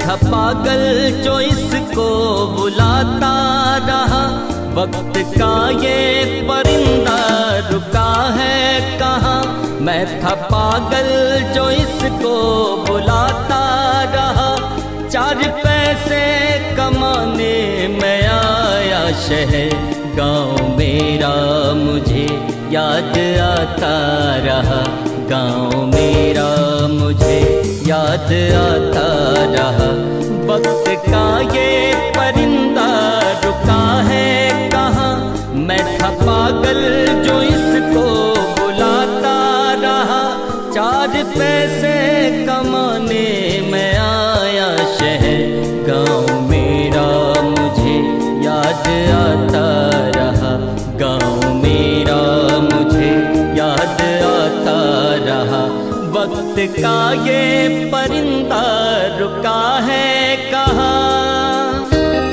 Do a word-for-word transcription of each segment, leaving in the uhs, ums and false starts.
था पागल जो इसको बुलाता रहा। वक्त का ये परिंदा रुका है कहाँ, मैं था पागल जो इसको बुलाता रहा। चार पैसे कमाने मैं आया शहर, गाँव मेरा मुझे याद आता रहा। गाँव मेरा मुझे याद आता रहा। वक्त का ये परिंदा रुका है कहाँ, मैं था पागल जो इसको बुलाता रहा। चार पैसे कमाने मैं आया शहर, गाँव मेरा मुझे याद आता रहा। गाँव मेरा मुझे याद आता रहा। वक्त का ये परिंदा रुका है कहाँ।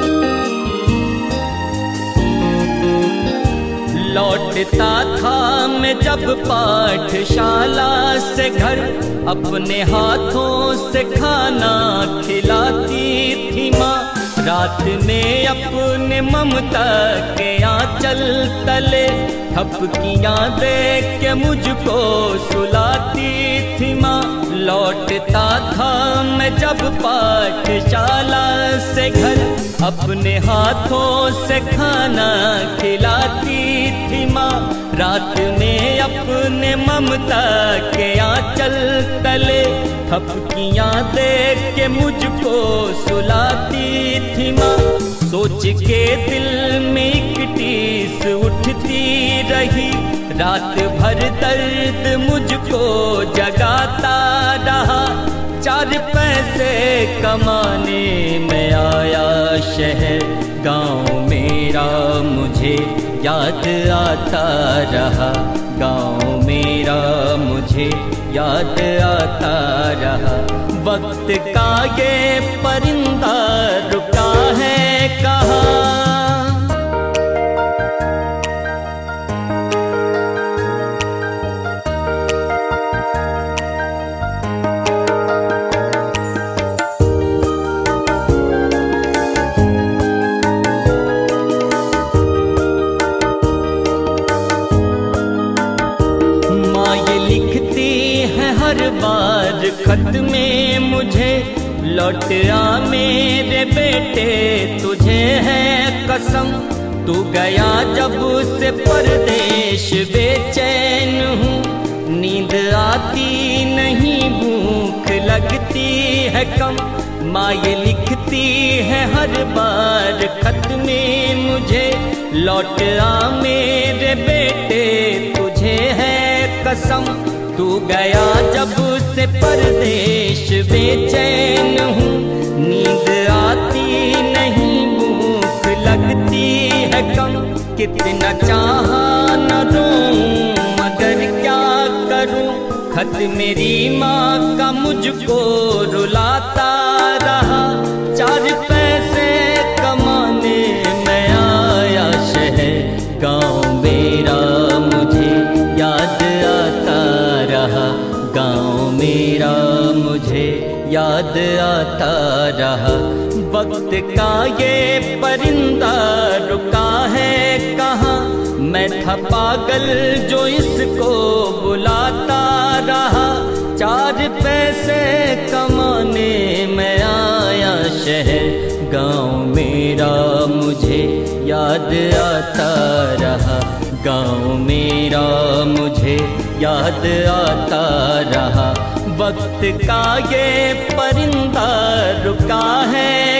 लौटता था मैं जब पाठशाला से घर, अपने हाथों से खाना खिलाती थी माँ। रात में अपने ममता के आंचल तले थपकियाँ दे के मुझको सुलाती थी माँ। लौटता था मैं जब पाठशाला से घर, अपने हाथों से खाना खिलाती थी माँ। रात में अपने ममता के आंचल तले थपकियाँ दे के मुझको सुलाती थी माँ। सोच के दिल में एक टीस उठती रही, रात भर दर्द मुझको जगाता रहा। चार पैसे कमाने मैं आया शहर, गाँव मेरा मुझे याद आता रहा। गाँव मेरा मुझे याद आता रहा। वक्त का ये परिंदा रुका है कहाँ। हर बार खत में मुझे, लौट आ मेरे बेटे तुझे है कसम। तू गया जब से परदेश बेचैन हूँ, नींद आती नहीं भूख लगती है कम। माँ ये लिखती है हर बार खत में मुझे, लौट आ मेरे बेटे तुझे है कसम। तू गया जब से परदेश बेचैन हूँ, नींद आती नहीं भूख लगती है कम। कितना चाहा न रोऊं मगर क्या करूं, खत मेरी माँ का मुझको रुलाता रहा। चार पैसे कमाने मैं आया शहर, गाँव मेरा मुझे याद आता रहा। गाँव मेरा मुझे याद आता रहा। वक्त का ये परिंदा रुका है कहाँ, मैं था पागल जो इसको बुलाता रहा। चार पैसे कमाने मैं आया शहर, गाँव मेरा मुझे याद आता रहा। गाँव मेरा मुझे याद आता रहा। वक्त का ये परिंदा रुका है